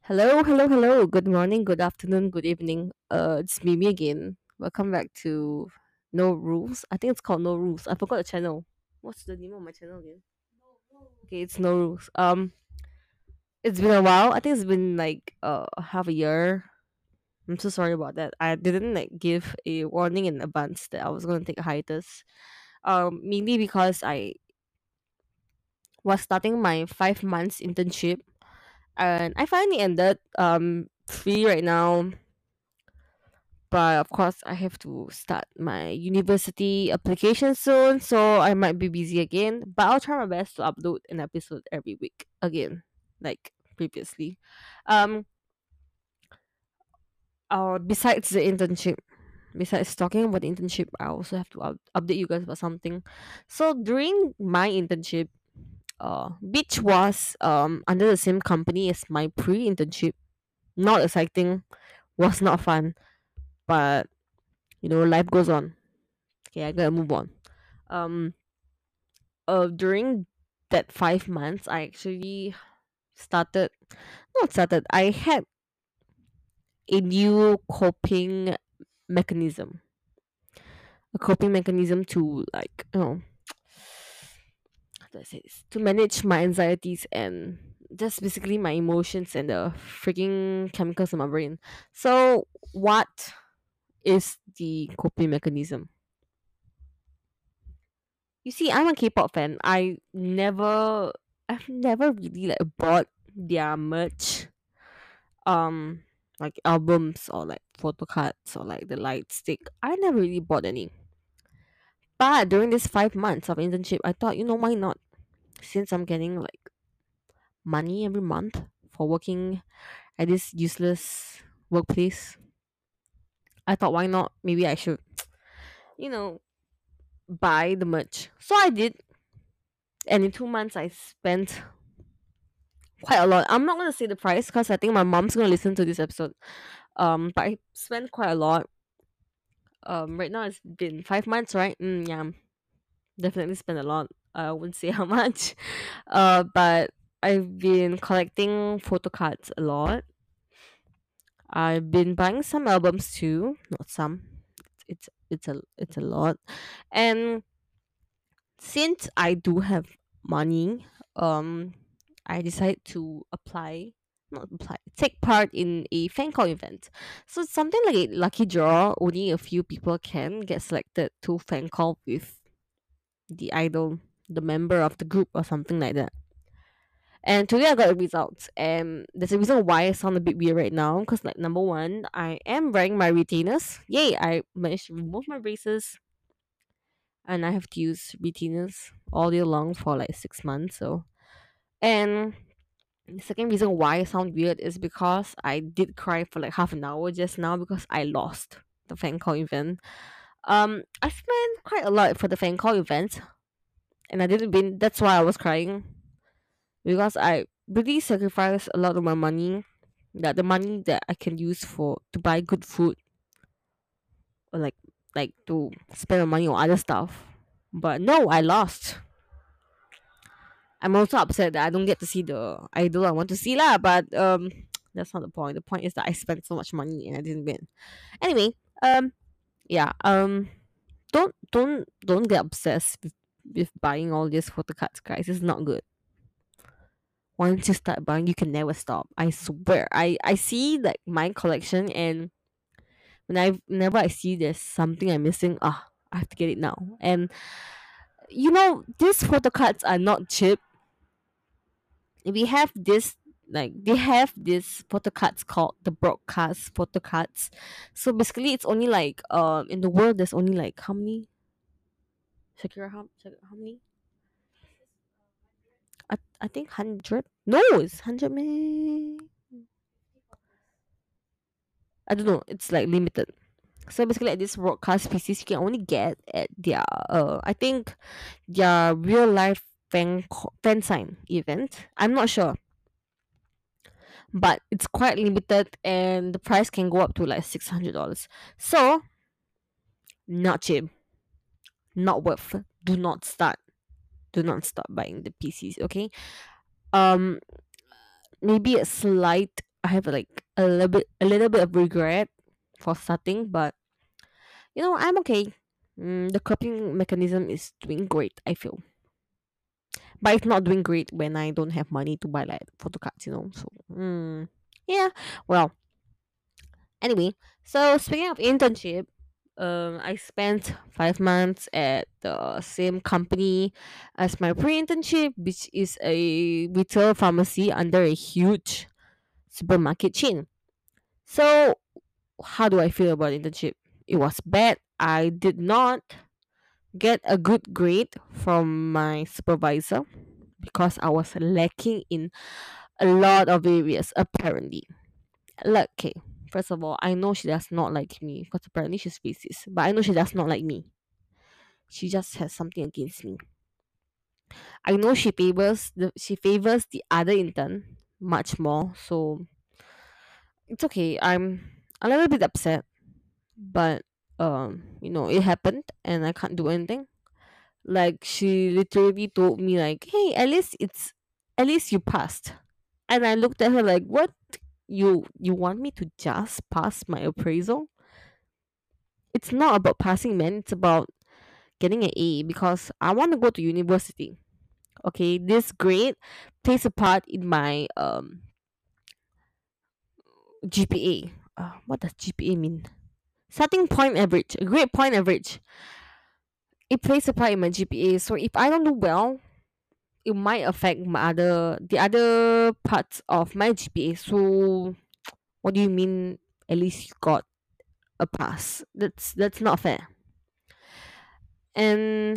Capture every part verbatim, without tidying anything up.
Hello, hello, hello. Good morning, good afternoon, good evening. Uh, it's Mimi again. Welcome back to No Rules. I think it's called No Rules. I forgot the channel. What's the name of my channel again? Okay, it's No Rules. Um, it's been a while. I think it's been like uh half a year. I'm so sorry about that. I didn't like give a warning in advance that I was gonna take a hiatus. Um, mainly because I was starting my five months internship, and I finally ended. Um, free right now, but of course I have to start my university application soon, so I might be busy again, but I'll try my best to upload an episode every week again, like previously. um uh, Besides the internship, besides talking about the internship, I also have to up- update you guys about something. So during my internship, uh which was um under the same company as my pre-internship, not exciting, was not fun, but you know, life goes on. Okay, I gotta move on. um uh During that five months, I actually started not started I had a new coping mechanism, a coping mechanism to, like, you know, how do I say this, to manage my anxieties and just basically my emotions and the freaking chemicals in my brain. So what is the coping mechanism? You see, I'm a K-pop fan. I never I've never really like bought their merch, um like albums or like photo cards or like the light stick. I never really bought any. But during this five months of internship, I thought, you know, why not? Since I'm getting like money every month for working at this useless workplace, I thought, why not? Maybe I should, you know, buy the merch. So I did, and in two months I spent quite a lot. I'm not gonna say the price because I think my mom's gonna listen to this episode. Um, but I spent quite a lot. Um, right now it's been five months, right? Mm, yeah, definitely spent a lot. I wouldn't say how much, uh, but I've been collecting photo cards a lot. I've been buying some albums too, not some. It's it's a it's a lot, and since I do have money, um, I decided to apply, not apply, take part in a fan call event. So it's something like a lucky draw. Only a few people can get selected to fan call with the idol, the member of the group, or something like that. And today I got the results, and there's a reason why I sound a bit weird right now. Because, like, number one, I am wearing my retainers. Yay! I managed to remove my braces, and I have to use retainers all year long for like six months. So, and the second reason why I sound weird is because I did cry for like half an hour just now because I lost the fan call event. Um, I spent quite a lot for the fan call event, and I didn't win. That's why I was crying, because I really sacrificed a lot of my money, that the money that I can use for to buy good food, or like like to spend my money on other stuff. But no, I lost. I'm also upset that I don't get to see the idol I want to see lah. But um, that's not the point. The point is that I spent so much money and I didn't win. Anyway, um, yeah, um, don't don't don't get obsessed with, with buying all these photo cards, guys. It's not good. Once you start buying, you can never stop. I swear. I I see like my collection, and when I whenever I see there's something I'm missing, ah, I have to get it now. And you know, these photo cards are not cheap. We have this, like, they have this photo cards called the broadcast photo cards. So basically it's only like, um in the world there's only like how many, Shakira, how, Shakira, how many, I, I think one hundred. No, it's one hundred meh? I don't know, it's like limited. So basically at this broadcast pieces you can only get at their, uh I think their real life fan co- fan sign event. I'm not sure, but it's quite limited and the price can go up to like six hundred dollars. So not cheap, not worth. Do not start. Do not start buying the P Cs. Okay. Um, maybe a slight I have like a little bit a little bit of regret for starting, but you know, I'm okay. Mm, the coping mechanism is doing great, I feel. But it's not doing great when I don't have money to buy like photo cards, you know. So mm, yeah. Well, anyway, so speaking of internship, um, I spent five months at the same company as my pre-internship, which is a retail pharmacy under a huge supermarket chain. So how do I feel about internship? It was bad. I did not get a good grade from my supervisor because I was lacking in a lot of areas apparently. Like, okay, first of all, I know she does not like me because apparently she's racist, but I know she does not like me. She just has something against me. I know she favors the she favors the other intern much more, so it's okay. I'm a little bit upset, but um, you know, it happened and I can't do anything. Like she literally told me like, "Hey, at least it's at least you passed." And I looked at her like, "What? You you want me to just pass my appraisal?" It's not about passing, man. It's about getting an A because I want to go to university. Okay, this grade plays a part in my um G P A. Uh, what does G P A mean? Starting point average, a grade point average. It plays a part in my G P A. So if I don't do well, it might affect my other the other parts of my G P A. So what do you mean? At least you got a pass. That's that's not fair. And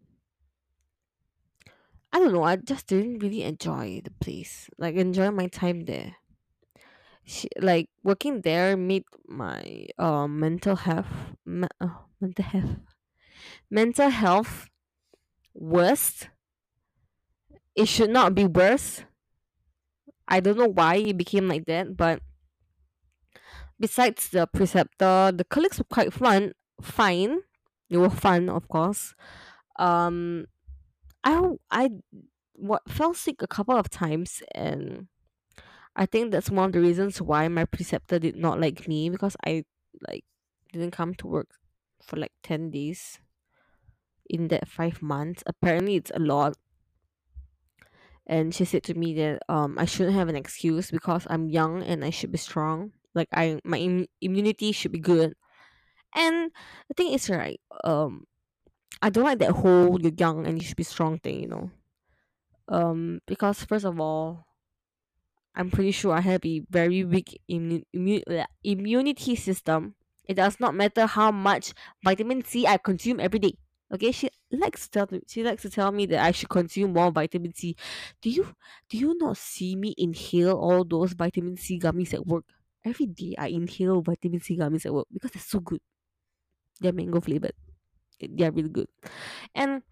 I don't know. I just didn't really enjoy the place. Like enjoy my time there. She, like working there made my uh, mental health me- uh, mental health mental health worse. It should not be worse. I don't know why it became like that, but besides the preceptor, the colleagues were quite fun. Fine, they were fun, of course. Um, I I what fell sick a couple of times, and I think that's one of the reasons why my preceptor did not like me because I like didn't come to work for like ten days in that five months. Apparently, it's a lot. And she said to me that um I shouldn't have an excuse because I'm young and I should be strong. Like I my Im- immunity should be good. And the thing is right, um I don't like that whole you're young and you should be strong thing, you know. Um because first of all, I'm pretty sure I have a very weak immu- immu- uh, immunity system. It does not matter how much vitamin C I consume every day. Okay, she likes to tell me, she likes to tell me that I should consume more vitamin C. Do you do you not see me inhale all those vitamin C gummies at work? Every day I inhale vitamin C gummies at work because they're so good. They're mango flavored. They're really good. And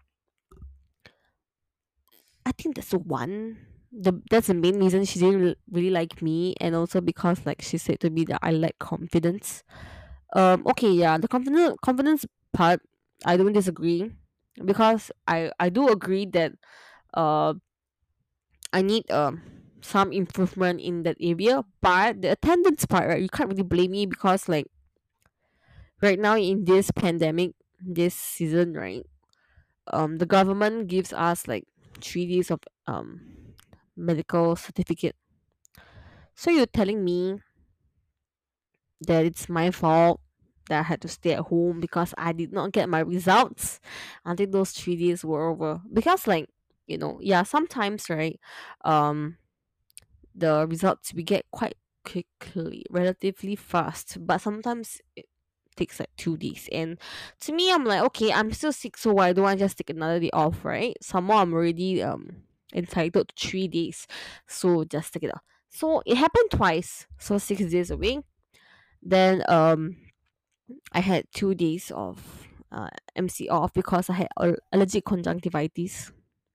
I think that's the one. The that's the main reason she didn't re- really like me, and also because like she said to me that I lack confidence. Um, okay, yeah, the confidence confidence part, I don't disagree, because I I do agree that uh I need um some improvement in that area, but the attendance part, right? You can't really blame me because like right now in this pandemic, this season, right? Um, the government gives us like three days of um medical certificate. So you're telling me that it's my fault that I had to stay at home because I did not get my results until those three days were over. Because like, you know, yeah, sometimes right, um the results we get quite quickly, relatively fast, but sometimes it takes like two days. And to me, I'm like, okay, I'm still sick, so why don't I just take another day off, right? Some more, I'm already um entitled to three days, so just take it off. So it happened twice, so six days away. Then um, I had two days of uh, M C off because I had al- allergic conjunctivitis.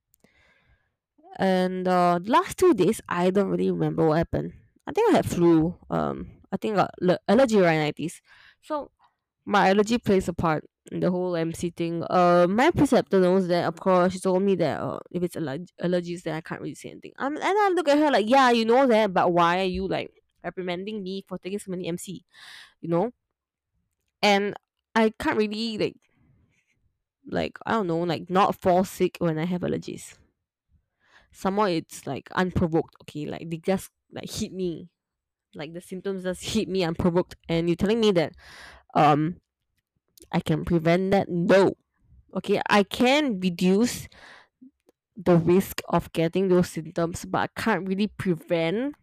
And uh, the last two days, I don't really remember what happened. I think I had flu. Um, I think I got le- allergy rhinitis. So my allergy plays a part in the whole M C thing. Uh, my preceptor knows that. Of course, she told me that uh, if it's allerg- allergies, then I can't really say anything. Um, and I look at her like, yeah, you know that, but why are you like reprimanding me for taking so many M C, you know? And I can't really like like I don't know, like not fall sick when I have allergies. Somehow it's like unprovoked, okay, like they just like hit me. Like the symptoms just hit me unprovoked, and you're telling me that um I can prevent that? No. Okay, I can reduce the risk of getting those symptoms, but I can't really prevent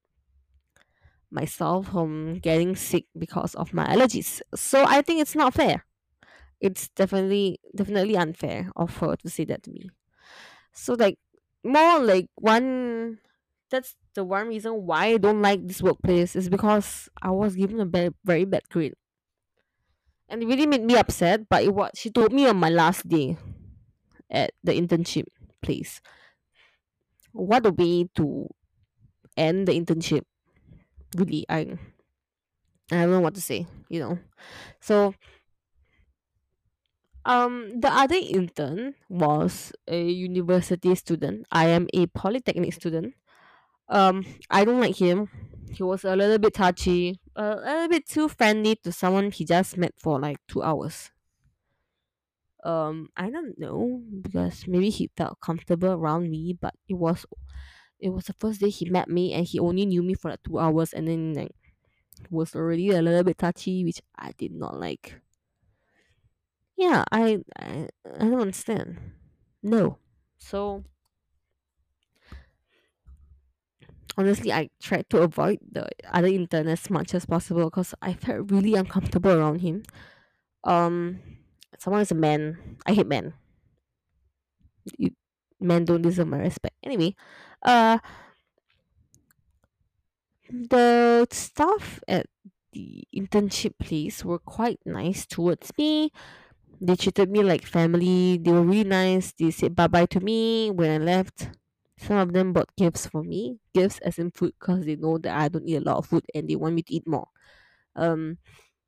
myself from getting sick because of my allergies. So I think it's not fair. It's definitely definitely unfair of her to say that to me. So like more like one that's the one reason why I don't like this workplace is because I was given a bad, very bad grade. And it really made me upset, but it was she told me on my last day at the internship place. What a way to end the internship. Really, I I don't know what to say, you know. So um the other intern was a university student. I am a polytechnic student. Um I don't like him. He was a little bit touchy, a little bit too friendly to someone he just met for like two hours. Um I don't know because maybe he felt comfortable around me, but it was it was the first day he met me and he only knew me for like two hours and then like was already a little bit touchy, which I did not like. Yeah, I I, I don't understand. No. So honestly, I tried to avoid the other intern as much as possible because I felt really uncomfortable around him. Um, someone is a man. I hate men. You, men don't deserve my respect. Anyway, uh, the staff at the internship place were quite nice towards me. They treated me like family. They were really nice. They said bye bye to me when I left. Some of them bought gifts for me. Gifts as in food because they know that I don't eat a lot of food and they want me to eat more. Um,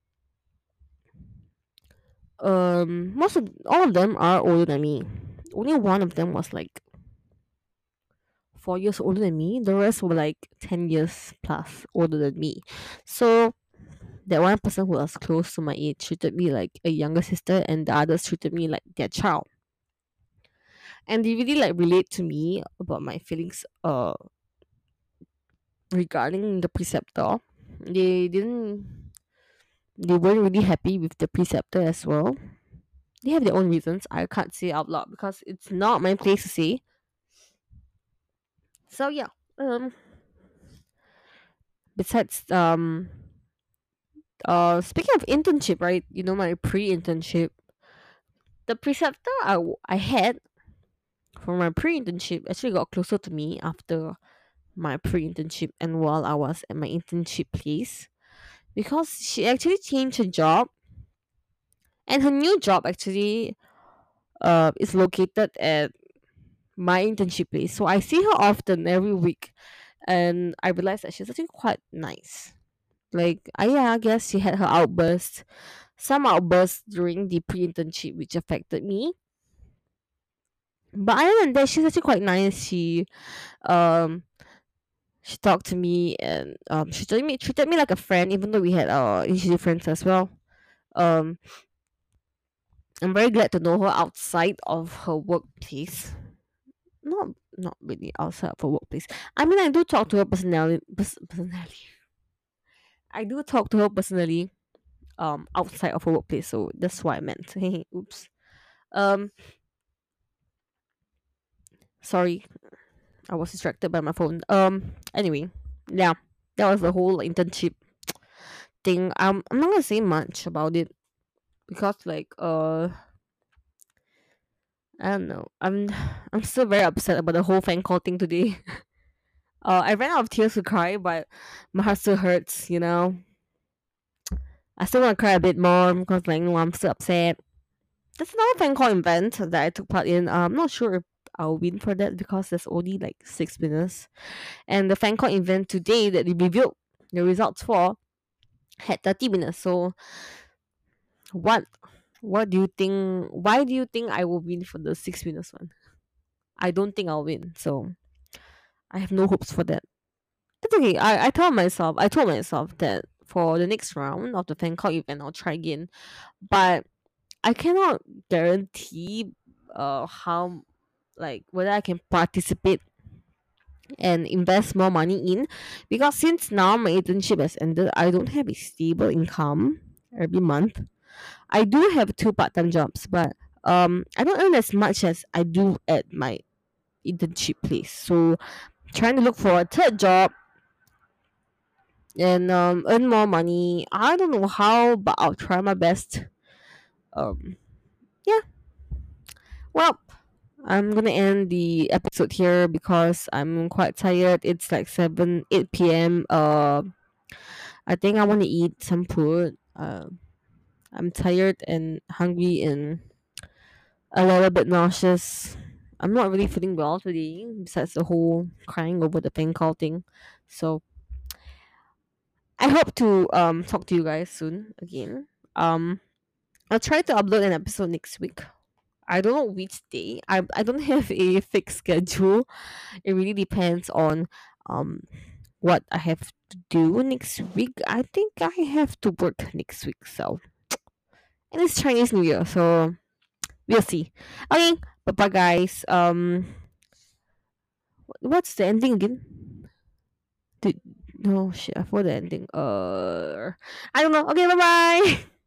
um, most of all of them are older than me. Only one of them was like four years older than me. The rest were like ten years plus older than me. So that one person who was close to my age treated me like a younger sister, and the others treated me like their child. And they really like relate to me about my feelings uh regarding the preceptor. They didn't they weren't really happy with the preceptor as well. They have their own reasons. I can't say out loud because it's not my place to say. So yeah. Um besides um uh speaking of internship, right? You know my pre-internship. The preceptor I, w- I had for my pre-internship actually got closer to me after my pre-internship and while I was at my internship place because she actually changed her job, and her new job actually uh is located at my internship place. So I see her often every week, and I realized that she's actually quite nice. Like I yeah, I guess she had her outbursts, some outbursts during the pre-internship which affected me. But other than that, she's actually quite nice. She um she talked to me and um she treated me treated me like a friend even though we had our issue difference as well. Um I'm very glad to know her outside of her workplace. Not not really outside of her workplace. I mean I do talk to her personally pers- personally. I do talk to her personally um outside of her workplace, so that's what I meant. Oops. Um sorry, I was distracted by my phone. Um anyway, yeah. That was the whole internship thing. Um I'm not gonna say much about it because like uh I don't know. I'm I'm still very upset about the whole fan call thing today. Uh, I ran out of tears to cry, but my heart still hurts. You know, I still want to cry a bit more because like you know, I'm still upset. There's another fan call event that I took part in. Uh, I'm not sure if I'll win for that because there's only like six winners, and the fan call event today that they revealed the results for had thirty winners. So what what do you think? Why do you think I will win for the six winners one? I don't think I'll win. So I have no hopes for that. It's okay. I, I told myself I told myself that for the next round of the fan call event I'll try again. But I cannot guarantee uh how, like, whether I can participate and invest more money in, because since now my internship has ended, I don't have a stable income every month. I do have two part time jobs, but um I don't earn as much as I do at my internship place. So trying to look for a third job and um earn more money. I don't know how, but I'll try my best. Um yeah. Well, I'm gonna end the episode here because I'm quite tired. It's like seven, eight p m. Uh, I think I want to eat some food. Uh, I'm tired and hungry and a little bit nauseous. I'm not really feeling well today, besides the whole crying over the pen call thing. So I hope to um talk to you guys soon again. Um, I'll try to upload an episode next week. I don't know which day. I I don't have a fixed schedule. It really depends on um what I have to do next week. I think I have to work next week, so and it's Chinese New Year, so we'll see. Okay, bye bye guys. Um, what's the ending again? Did no shit? I forgot the ending. Uh, I don't know. Okay, bye bye.